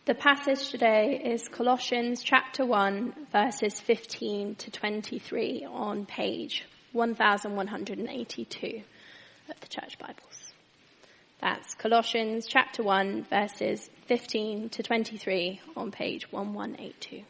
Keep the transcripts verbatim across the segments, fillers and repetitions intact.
The passage today is Colossians chapter one, verses fifteen to twenty-three on page one thousand one hundred eighty-two of the Church Bibles. That's Colossians chapter one, verses fifteen to twenty-three on page one one eight two.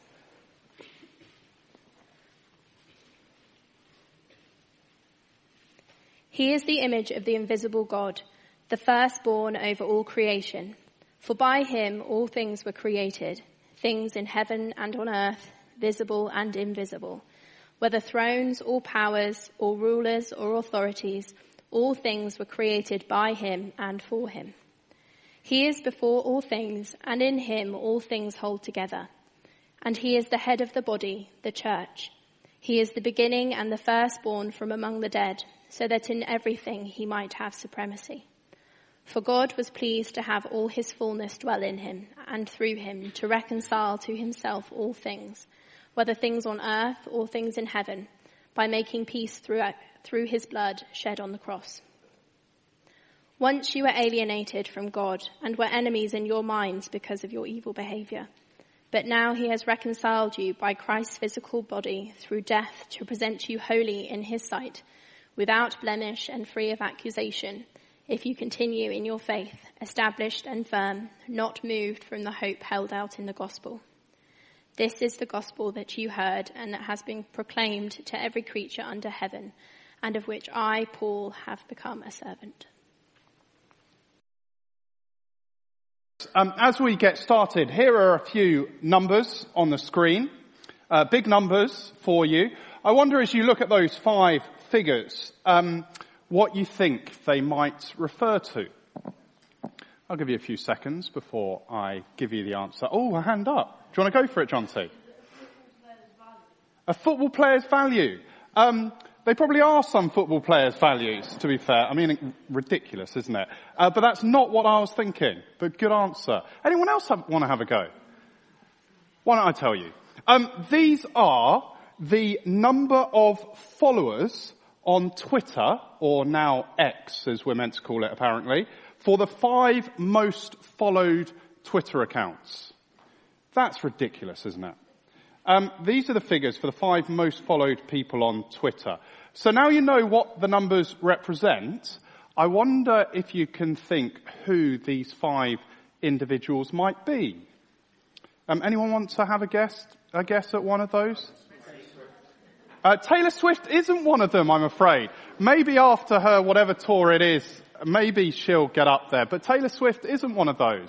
He is the image of the invisible God, the firstborn over all creation. For by him all things were created, things in heaven and on earth, visible and invisible. Whether thrones or powers or rulers or authorities, all things were created by him and for him. He is before all things, and in him all things hold together. And he is the head of the body, the church. He is the beginning and the firstborn from among the dead, so that in everything he might have supremacy. For God was pleased to have all his fullness dwell in him, and through him to reconcile to himself all things, whether things on earth or things in heaven, by making peace through, through his blood shed on the cross. Once you were alienated from God and were enemies in your minds because of your evil behavior. But now he has reconciled you by Christ's physical body through death to present you holy in his sight, without blemish and free of accusation, if you continue in your faith, established and firm, not moved from the hope held out in the gospel. This is the gospel that you heard and that has been proclaimed to every creature under heaven, and of which I, Paul, have become a servant. Um, as we get started, here are a few numbers on the screen, uh, big numbers for you. I wonder, as you look at those five figures, um, what you think they might refer to. I'll give you a few seconds before I give you the answer. Oh, a hand up. Do you want to go for it, John T? A football player's value. Um, they probably are some football players' values, to be fair. I mean, ridiculous, isn't it? Uh, but that's not what I was thinking. But good answer. Anyone else have, want to have a go? Why don't I tell you? Um, these are the number of followers on Twitter, or now X, as we're meant to call it apparently, for the five most followed Twitter accounts. That's ridiculous, isn't it? Um, these are the figures for the five most followed people on Twitter. So now you know what the numbers represent. I wonder if you can think who these five individuals might be. Um, anyone want to have a guess, a guess at one of those? Uh, Taylor Swift isn't one of them, I'm afraid. Maybe after her whatever tour it is, maybe she'll get up there. But Taylor Swift isn't one of those.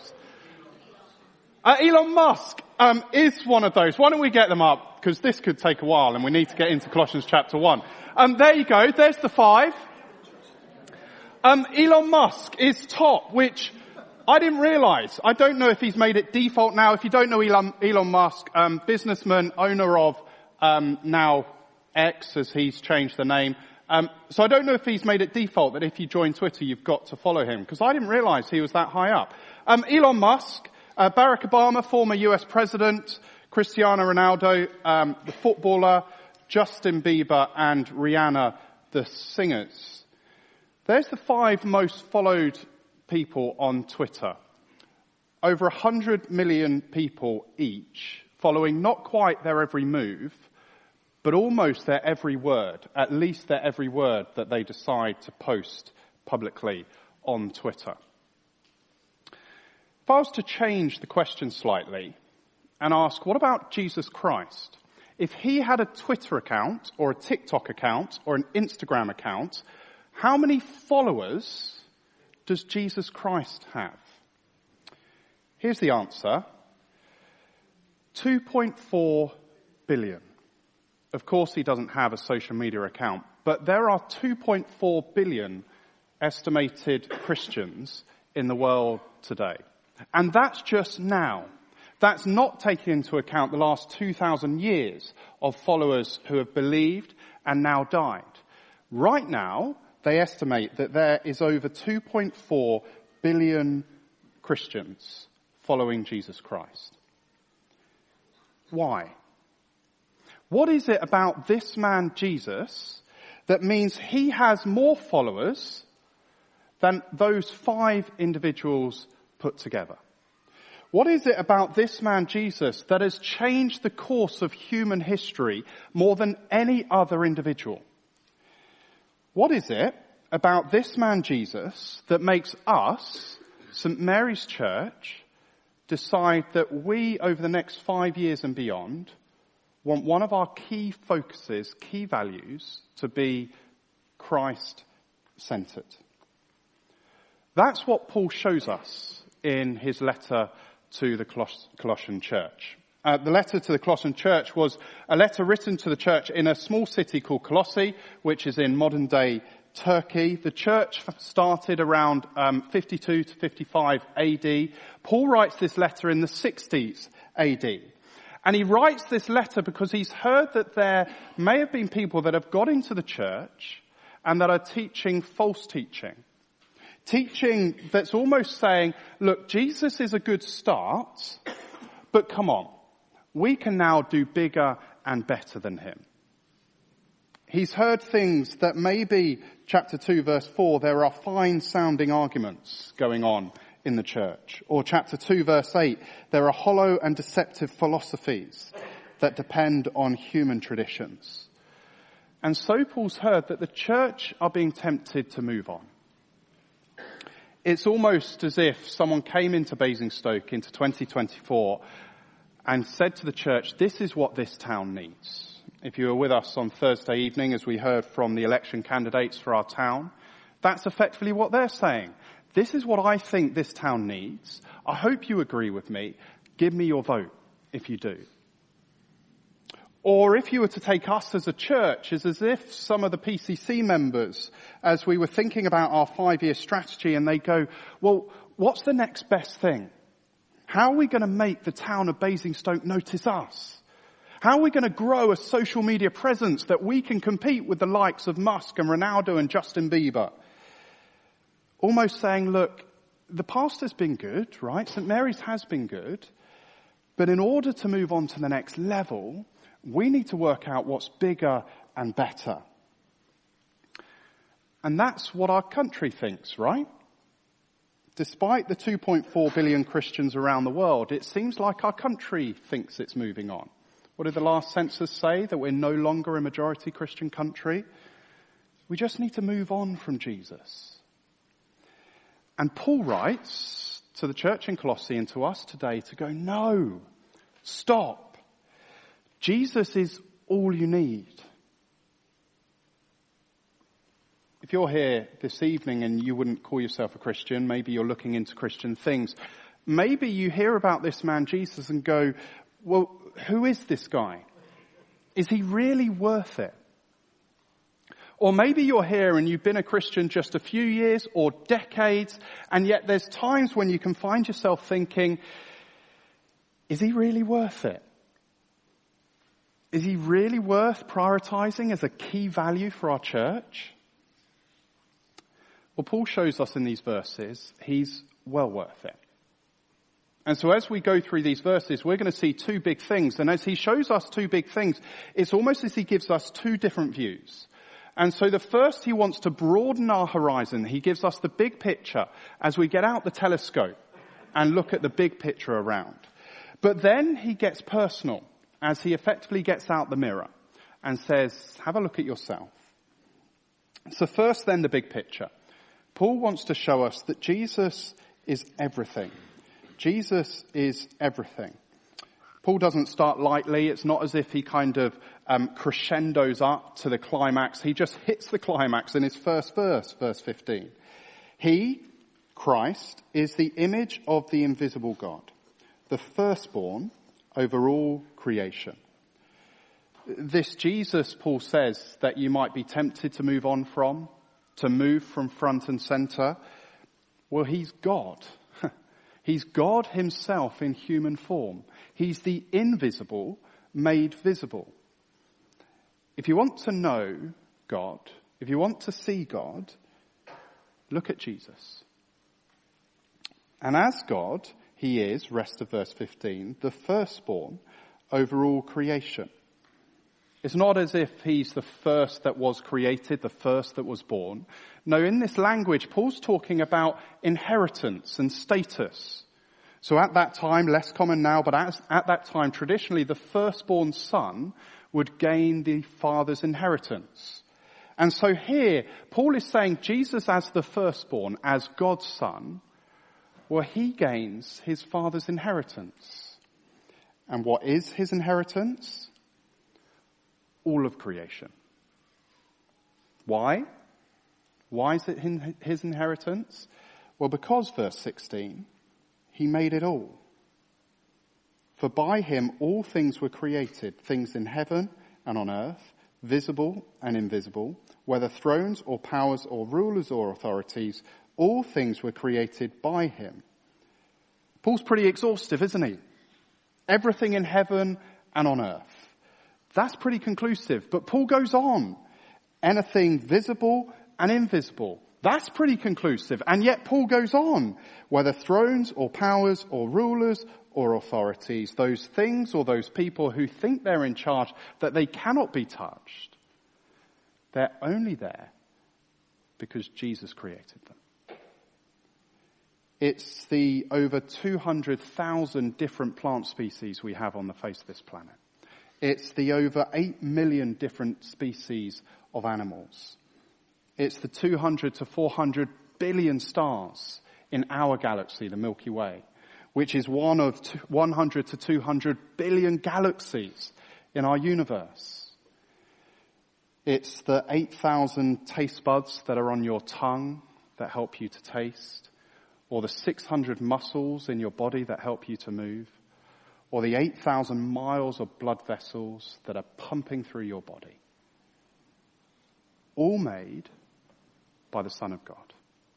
Uh, Elon Musk um, is one of those. Why don't we get them up? Because this could take a while and we need to get into Colossians chapter one. Um, there you go. There's the five. Um, Elon Musk is top, which I didn't realise. I don't know if he's made it default now. If you don't know Elon, Elon Musk, um, businessman, owner of um, now X, as he's changed the name. Um, so I don't know if he's made it default that if you join Twitter, you've got to follow him, because I didn't realise he was that high up. Um, Elon Musk, uh, Barack Obama, former U S president, Cristiano Ronaldo, um, the footballer, Justin Bieber, and Rihanna, the singers. There's the five most followed people on Twitter. Over a hundred million people each, following not quite their every move, but almost their every word, at least their every word that they decide to post publicly on Twitter. If I was to change the question slightly and ask, what about Jesus Christ? If he had a Twitter account or a TikTok account or an Instagram account, how many followers does Jesus Christ have? Here's the answer. two point four billion. Of course, he doesn't have a social media account, but there are two point four billion estimated Christians in the world today. And that's just now. That's not taking into account the last two thousand years of followers who have believed and now died. Right now, they estimate that there is over two point four billion Christians following Jesus Christ. Why? What is it about this man, Jesus, that means he has more followers than those five individuals put together? What is it about this man Jesus that has changed the course of human history more than any other individual? What is it about this man Jesus that makes us, Saint Mary's Church, decide that we, over the next five years and beyond, want one of our key focuses, key values, to be Christ-centered? That's what Paul shows us in his letter to the Coloss- Colossian church. Uh, the letter to the Colossian church was a letter written to the church in a small city called Colossae, which is in modern-day Turkey. The church started around um, fifty-two to fifty-five A D. Paul writes this letter in the sixties A D. And he writes this letter because he's heard that there may have been people that have got into the church and that are teaching false teaching. Teaching that's almost saying, look, Jesus is a good start, but come on, we can now do bigger and better than him. He's heard things that maybe, chapter two, verse four, there are fine sounding arguments going on in the church. Or chapter two, verse eight, there are hollow and deceptive philosophies that depend on human traditions. And so Paul's heard that the church are being tempted to move on. It's almost as if someone came into Basingstoke into twenty twenty-four and said to the church, this is what this town needs. If you were with us on Thursday evening as we heard from the election candidates for our town, that's effectively what they're saying. This is what I think this town needs. I hope you agree with me. Give me your vote if you do. Or if you were to take us as a church, it's as if some of the P C C members, as we were thinking about our five-year strategy, and they go, well, what's the next best thing? How are we going to make the town of Basingstoke notice us? How are we going to grow a social media presence that we can compete with the likes of Musk and Ronaldo and Justin Bieber? Almost saying, look, the past has been good, right? Saint Mary's has been good. But in order to move on to the next level, we need to work out what's bigger and better. And that's what our country thinks, right? Despite the two point four billion Christians around the world, it seems like our country thinks it's moving on. What did the last census say? That we're no longer a majority Christian country? We just need to move on from Jesus. And Paul writes to the church in Colossae and to us today to go, no, stop. Jesus is all you need. If you're here this evening and you wouldn't call yourself a Christian, maybe you're looking into Christian things, maybe you hear about this man Jesus and go, well, who is this guy? Is he really worth it? Or maybe you're here and you've been a Christian just a few years or decades, and yet there's times when you can find yourself thinking, is he really worth it? Is he really worth prioritizing as a key value for our church? Well, Paul shows us in these verses, he's well worth it. And so as we go through these verses, we're going to see two big things. And as he shows us two big things, it's almost as he gives us two different views. And so the first, he wants to broaden our horizon. He gives us the big picture as we get out the telescope and look at the big picture around. But then he gets personal as he effectively gets out the mirror and says, have a look at yourself. So first then the big picture. Paul wants to show us that Jesus is everything. Jesus is everything. Paul doesn't start lightly. It's not as if he kind of um, crescendos up to the climax. He just hits the climax in his first verse, verse fifteen. He, Christ, is the image of the invisible God, the firstborn over all creation. This Jesus, Paul says, that you might be tempted to move on from, to move from front and center. Well, he's God. He's God himself in human form. He's the invisible made visible. If you want to know God, if you want to see God, look at Jesus. And as God, he is, rest of verse fifteen, the firstborn over all creation. It's not as if he's the first that was created, the first that was born. No, in this language, Paul's talking about inheritance and status. So at that time, less common now, but at, at that time, traditionally, the firstborn son would gain the father's inheritance. And so here, Paul is saying Jesus as the firstborn, as God's son, well, he gains his father's inheritance. And what is his inheritance? All of creation. Why? Why is it his inheritance? Well, because, verse sixteen, he made it all. For by him all things were created, things in heaven and on earth, visible and invisible, whether thrones or powers or rulers or authorities, all things were created by him. Paul's pretty exhaustive, isn't he? Everything in heaven and on earth. That's pretty conclusive. But Paul goes on. Anything visible and invisible. That's pretty conclusive. And yet Paul goes on. Whether thrones or powers or rulers or authorities, those things or those people who think they're in charge, that they cannot be touched, they're only there because Jesus created them. It's the over two hundred thousand different plant species we have on the face of this planet. It's the over eight million different species of animals. It's the two hundred to four hundred billion stars in our galaxy, the Milky Way, which is one of one hundred to two hundred billion galaxies in our universe. It's the eight thousand taste buds that are on your tongue that help you to taste, or the six hundred muscles in your body that help you to move, or the eight thousand miles of blood vessels that are pumping through your body. All made by the Son of God.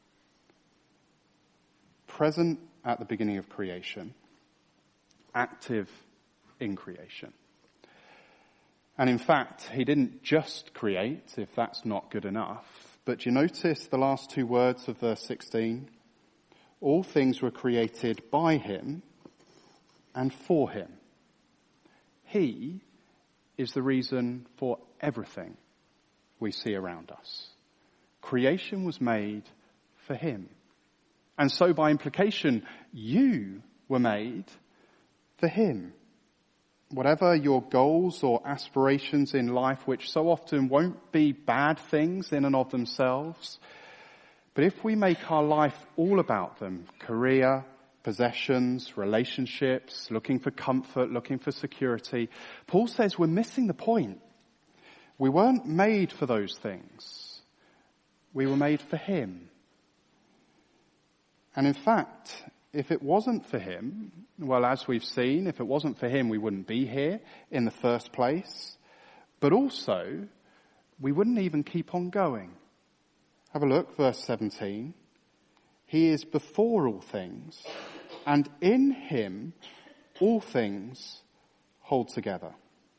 Present at the beginning of creation. Active in creation. And in fact, he didn't just create, if that's not good enough. But you notice the last two words of verse sixteen? All things were created by him and for him. He is the reason for everything we see around us. Creation was made for him. And so by implication, you were made for him. Whatever your goals or aspirations in life, which so often won't be bad things in and of themselves, but if we make our life all about them, career, possessions, relationships, looking for comfort, looking for security, Paul says we're missing the point. We weren't made for those things. We were made for him. And in fact, if it wasn't for him, well, as we've seen, if it wasn't for him, we wouldn't be here in the first place. But also, we wouldn't even keep on going. Have a look, verse seventeen. He is before all things, and in him all things hold together.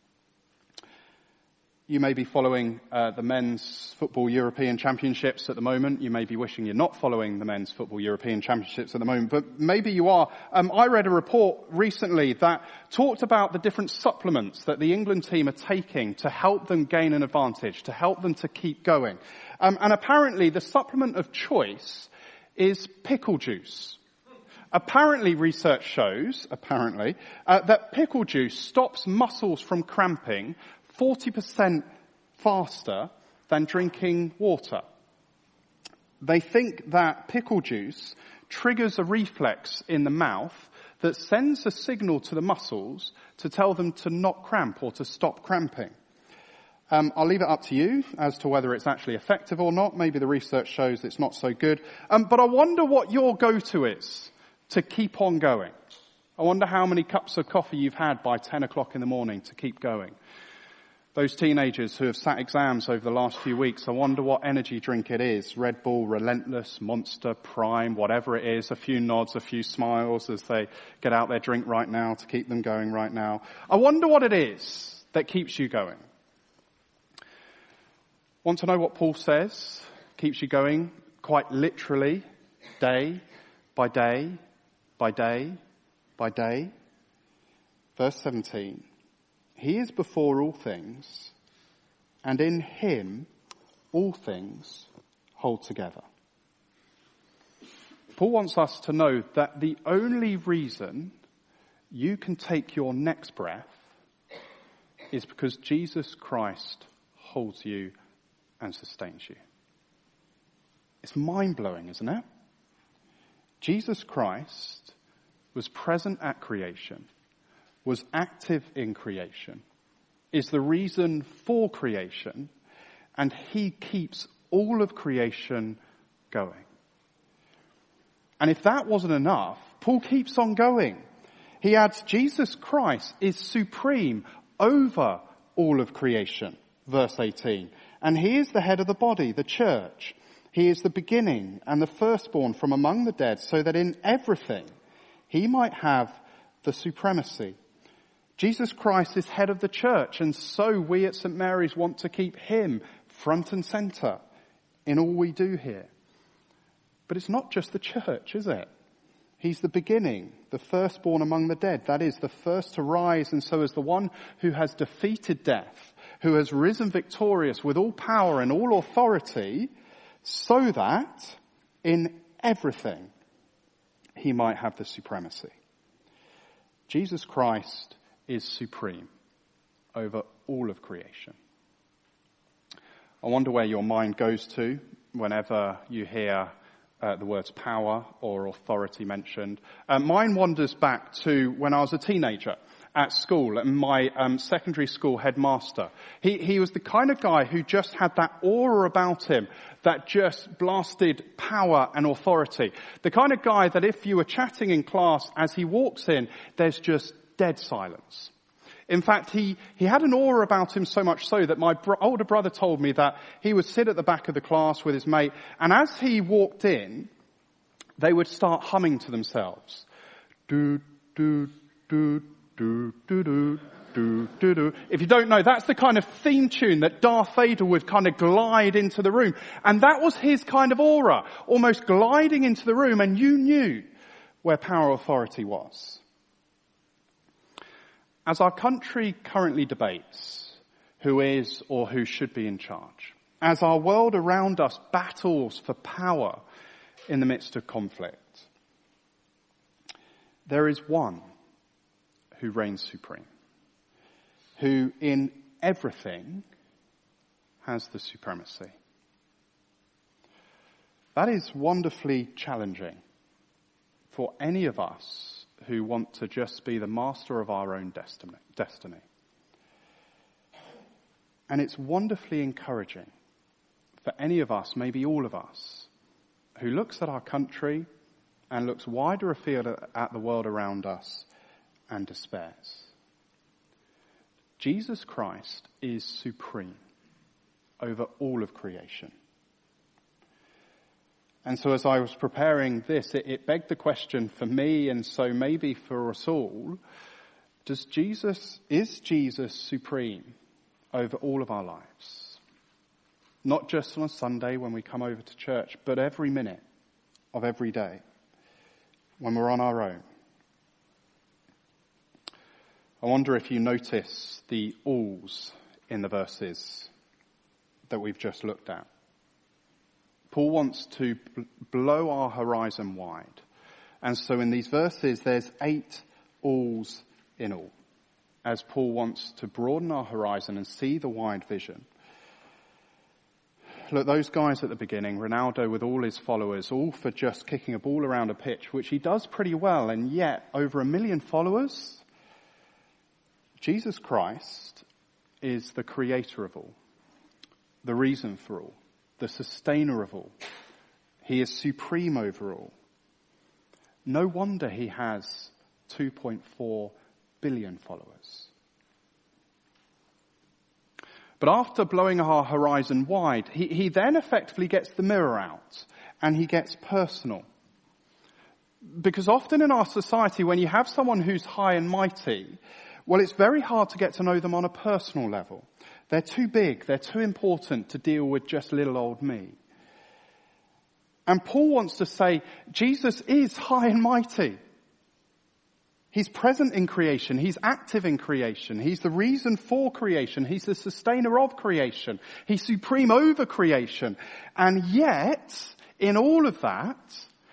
You may be following uh, the men's football European Championships at the moment. You may be wishing you're not following the men's football European Championships at the moment, but maybe you are. Um, I read a report recently that talked about the different supplements that the England team are taking to help them gain an advantage, to help them to keep going. Um, and apparently the supplement of choice is pickle juice. Apparently research shows, apparently, uh, that pickle juice stops muscles from cramping forty percent faster than drinking water. They think that pickle juice triggers a reflex in the mouth that sends a signal to the muscles to tell them to not cramp or to stop cramping. Um, I'll leave it up to you as to whether it's actually effective or not. Maybe the research shows it's not so good. Um, but I wonder what your go-to is to keep on going. I wonder how many cups of coffee you've had by ten o'clock in the morning to keep going. Those teenagers who have sat exams over the last few weeks, I wonder what energy drink it is. Red Bull, Relentless, Monster, Prime, whatever it is. A few nods, a few smiles as they get out their drink right now to keep them going right now. I wonder what it is that keeps you going. Want to know what Paul says keeps you going quite literally, day by day by day by day? Verse seventeen. He is before all things, and in him all things hold together. Paul wants us to know that the only reason you can take your next breath is because Jesus Christ holds you and sustains you. It's mind-blowing, isn't it? Jesus Christ was present at creation, was active in creation, is the reason for creation, and he keeps all of creation going. And if that wasn't enough, Paul keeps on going. He adds, Jesus Christ is supreme over all of creation, verse eighteen. And he is the head of the body, the church. He is the beginning and the firstborn from among the dead, so that in everything he might have the supremacy. Jesus Christ is head of the church, and so we at Saint Mary's want to keep him front and centre in all we do here. But it's not just the church, is it? He's the beginning, the firstborn among the dead. That is, the first to rise, and so as the one who has defeated death, who has risen victorious with all power and all authority, so that in everything he might have the supremacy. Jesus Christ is supreme over all of creation. I wonder where your mind goes to whenever you hear uh, the words power or authority mentioned. Uh, mine wanders back to when I was a teenager at school, and my um, secondary school headmaster. He, he was the kind of guy who just had that aura about him that just blasted power and authority. The kind of guy that if you were chatting in class, as he walks in, there's just dead silence. In fact, he, he had an aura about him so much so that my bro- older brother told me that he would sit at the back of the class with his mate, and as he walked in, they would start humming to themselves. Do, do, do, do, do, do, do, do, do. If you don't know, that's the kind of theme tune that Darth Vader would kind of glide into the room. And that was his kind of aura, almost gliding into the room, and you knew where power authority was. As our country currently debates who is or who should be in charge, as our world around us battles for power in the midst of conflict, there is one who reigns supreme, who in everything has the supremacy. That is wonderfully challenging for any of us who want to just be the master of our own destiny. And it's wonderfully encouraging for any of us, maybe all of us, who looks at our country and looks wider afield at the world around us and despairs. Jesus Christ is supreme over all of creation. And so as I was preparing this, it, it begged the question for me, and so maybe for us all, does Jesus, is Jesus supreme over all of our lives? Not just on a Sunday when we come over to church, but every minute of every day when we're on our own. I wonder if you notice the alls in the verses that we've just looked at. Paul wants to blow our horizon wide. And so in these verses, there's eight alls in all, as Paul wants to broaden our horizon and see the wide vision. Look, those guys at the beginning, Ronaldo with all his followers, all for just kicking a ball around a pitch, which he does pretty well, and yet over a million followers. Jesus Christ is the creator of all, the reason for all, the sustainer of all. He is supreme over all. No wonder he has two point four billion followers. But after blowing our horizon wide, he, he then effectively gets the mirror out and he gets personal. Because often in our society, when you have someone who's high and mighty, well, it's very hard to get to know them on a personal level. They're too big, they're too important to deal with just little old me. And Paul wants to say, Jesus is high and mighty. He's present in creation. He's active in creation. He's the reason for creation. He's the sustainer of creation. He's supreme over creation. And yet, in all of that,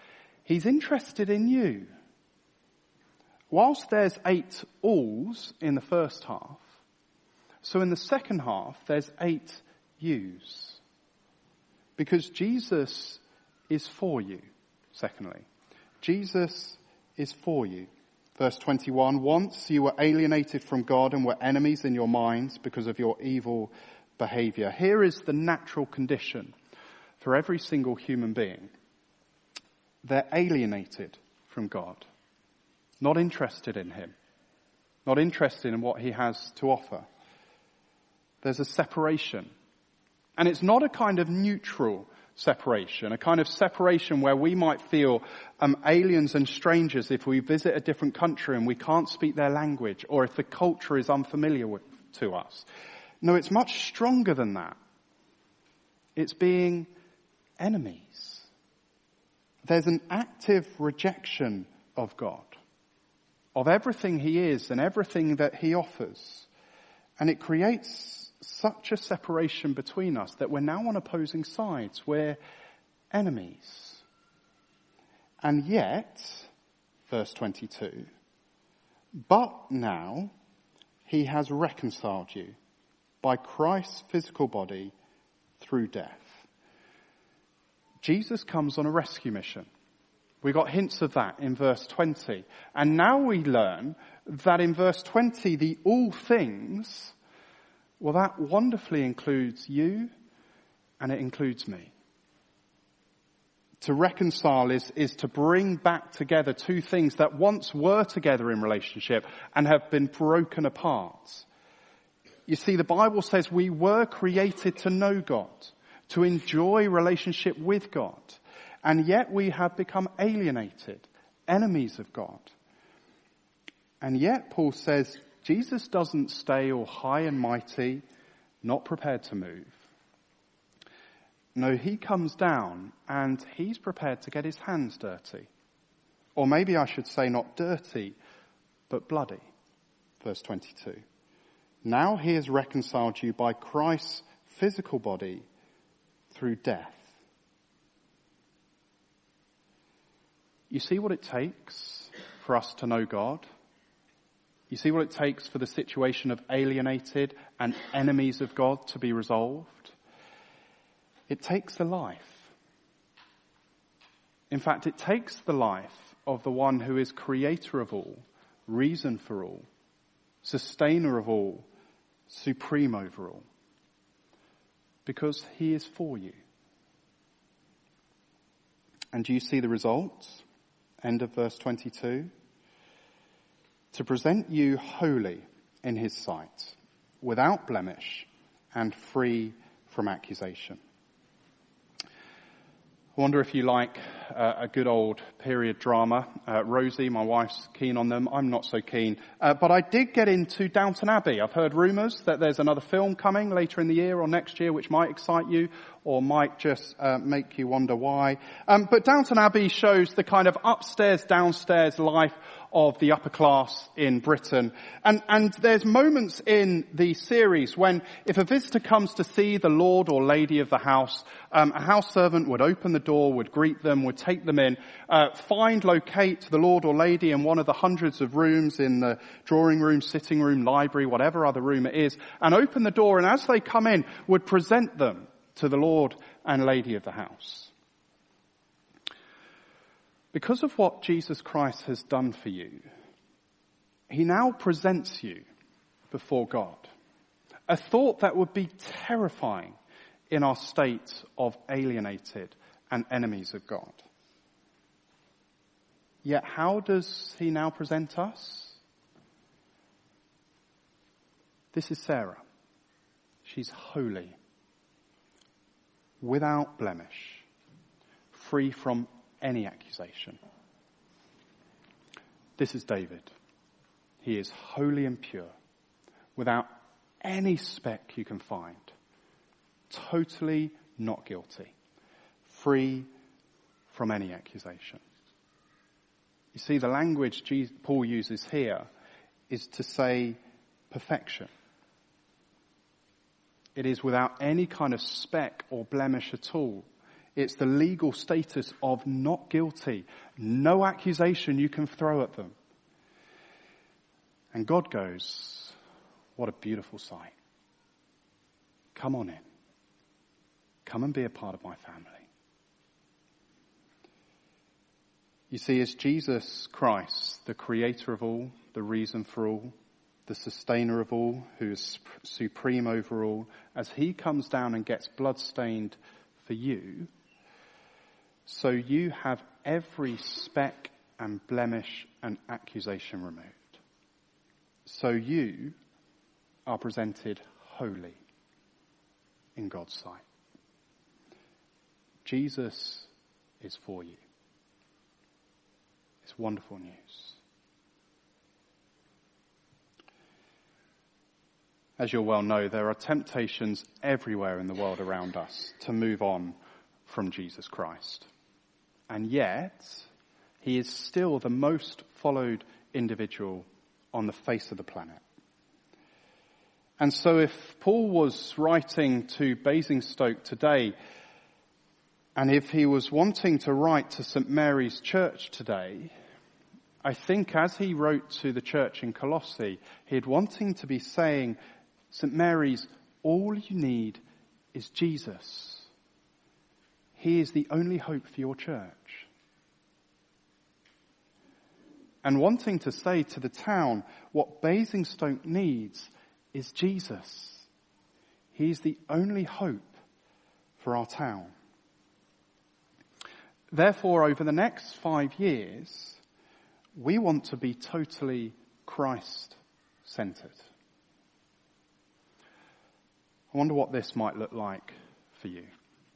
He's interested in you. Whilst there's eight alls in the first half, so in the second half there's eight yous. Because Jesus is for you, secondly. Jesus is for you. Verse twenty-one, once you were alienated from God and were enemies in your minds because of your evil behavior. Here is the natural condition for every single human being. They're alienated from God. Not interested in him. Not interested in what he has to offer. There's a separation. And it's not a kind of neutral separation, a kind of separation where we might feel um, aliens and strangers if we visit a different country and we can't speak their language, or if the culture is unfamiliar with, to us. No, it's much stronger than that. It's being enemies. There's an active rejection of God, of everything he is and everything that he offers. And it creates such a separation between us that we're now on opposing sides. We're enemies. And yet, verse twenty-two, but now he has reconciled you by Christ's physical body through death. Jesus comes on a rescue mission. We got hints of that in verse twenty. And now we learn that in verse twenty, the all things, well, that wonderfully includes you and it includes me. To reconcile is, is to bring back together two things that once were together in relationship and have been broken apart. You see, the Bible says we were created to know God, to enjoy relationship with God, and yet we have become alienated, enemies of God. And yet, Paul says, Jesus doesn't stay all high and mighty, not prepared to move. No, he comes down and he's prepared to get his hands dirty. Or maybe I should say not dirty, but bloody. Verse twenty-two. Now he has reconciled you by Christ's physical body through death. You see what it takes for us to know God? You see what it takes for the situation of alienated and enemies of God to be resolved? It takes the life. In fact, it takes the life of the one who is creator of all, reason for all, sustainer of all, supreme over all. Because he is for you. And do you see the results? End of verse twenty-two. To present you holy in his sight, without blemish and free from accusation. I wonder if you like uh, a good old period drama. Uh, Rosie, my wife's keen on them. I'm not so keen. Uh, but I did get into Downton Abbey. I've heard rumours that there's another film coming later in the year or next year which might excite you or might just uh, make you wonder why. Um, but Downton Abbey shows the kind of upstairs, downstairs life of the upper class in Britain. And, and there's moments in the series when if a visitor comes to see the lord or lady of the house, um, a house servant would open the door, would greet them, would take them in, uh, find, locate the lord or lady in one of the hundreds of rooms in the drawing room, sitting room, library, whatever other room it is, and open the door, and as they come in, would present them to the lord and lady of the house. Because of what Jesus Christ has done for you, he now presents you before God. A thought that would be terrifying in our state of alienated and enemies of God. Yet how does he now present us? This is Sarah. She's holy, without blemish, free from any accusation. This is David. He is holy and pure, without any speck you can find, totally not guilty, free from any accusation. You see, the language Paul uses here is to say perfection. It is without any kind of speck or blemish at all It's the legal status of not guilty. No accusation you can throw at them. And God goes, what a beautiful sight. Come on in. Come and be a part of my family. You see, as Jesus Christ, the creator of all, the reason for all, the sustainer of all, who is supreme over all, as he comes down and gets blood-stained for you, so you have every speck and blemish and accusation removed. So you are presented holy in God's sight. Jesus is for you. It's wonderful news. As you'll well know, there are temptations everywhere in the world around us to move on from Jesus Christ. And yet, he is still the most followed individual on the face of the planet. And so if Paul was writing to Basingstoke today, and if he was wanting to write to Saint Mary's Church today, I think as he wrote to the church in Colossae, he'd wanting to be saying, Saint Mary's, all you need is Jesus. He is the only hope for your church. And wanting to say to the town, what Basingstoke needs is Jesus. He's the only hope for our town. Therefore, over the next five years, we want to be totally Christ-centered. I wonder what this might look like for you.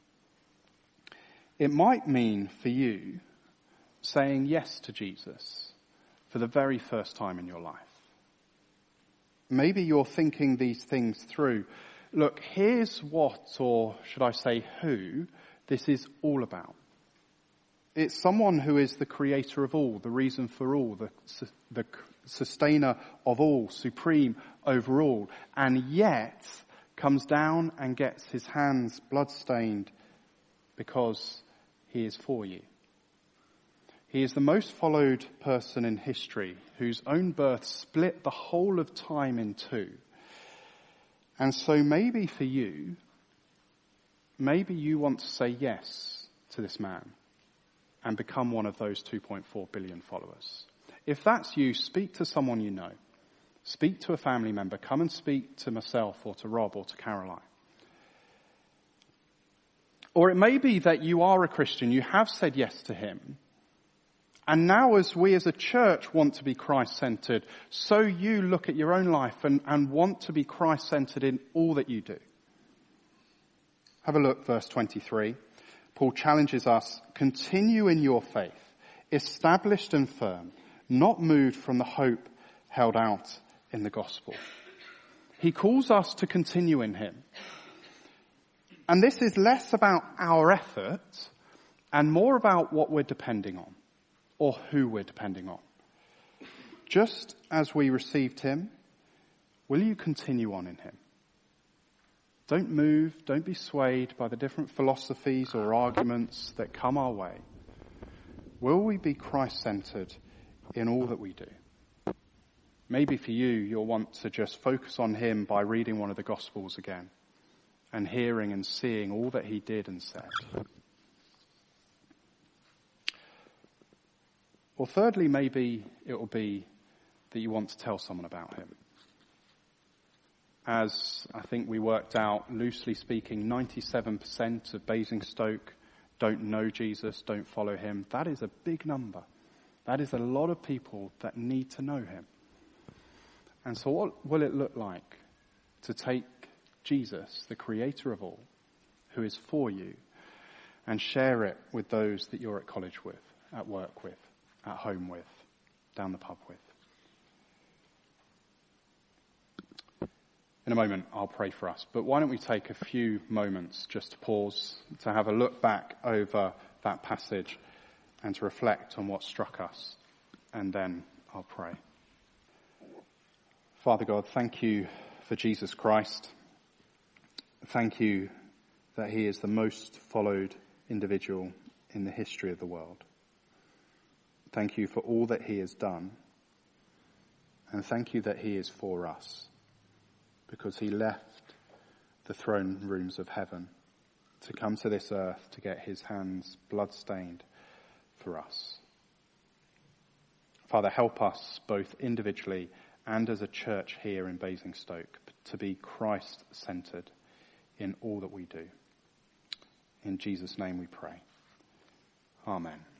It might mean for you saying yes to Jesus for the very first time in your life. Maybe you're thinking these things through. Look, here's what, or should I say who, this is all about. It's someone who is the creator of all, the reason for all, the, the sustainer of all, supreme over all, and yet comes down and gets his hands blood-stained because he is for you. He is the most followed person in history, whose own birth split the whole of time in two. And so maybe for you, maybe you want to say yes to this man and become one of those two point four billion followers. If that's you, speak to someone you know. Speak to a family member. Come and speak to myself or to Rob or to Caroline. Or it may be that you are a Christian, you have said yes to him, and now as we as a church want to be Christ-centered, so you look at your own life and, and want to be Christ-centered in all that you do. Have a look, verse twenty-three. Paul challenges us, continue in your faith, established and firm, not moved from the hope held out in the gospel. He calls us to continue in him. And this is less about our effort and more about what we're depending on or who we're depending on. Just as we received him, will you continue on in him? Don't move, don't be swayed by the different philosophies or arguments that come our way. Will we be Christ-centered in all that we do? Maybe for you, you'll want to just focus on him by reading one of the Gospels again and hearing and seeing all that he did and said. Or thirdly, maybe it will be that you want to tell someone about him. As I think we worked out, loosely speaking, ninety-seven percent of Basingstoke don't know Jesus, don't follow him. That is a big number. That is a lot of people that need to know him. And so what will it look like to take Jesus, the creator of all, who is for you, and share it with those that you're at college with, at work with, at home with, down the pub with? In a moment, I'll pray for us. But why don't we take a few moments just to pause, to have a look back over that passage and to reflect on what struck us. And then I'll pray. Father God, thank you for Jesus Christ. Thank you that he is the most followed individual in the history of the world. Thank you for all that he has done. And thank you that he is for us, because he left the throne rooms of heaven to come to this earth to get his hands blood-stained for us. Father, help us both individually and as a church here in Basingstoke to be Christ-centred in all that we do. In Jesus' name we pray. Amen.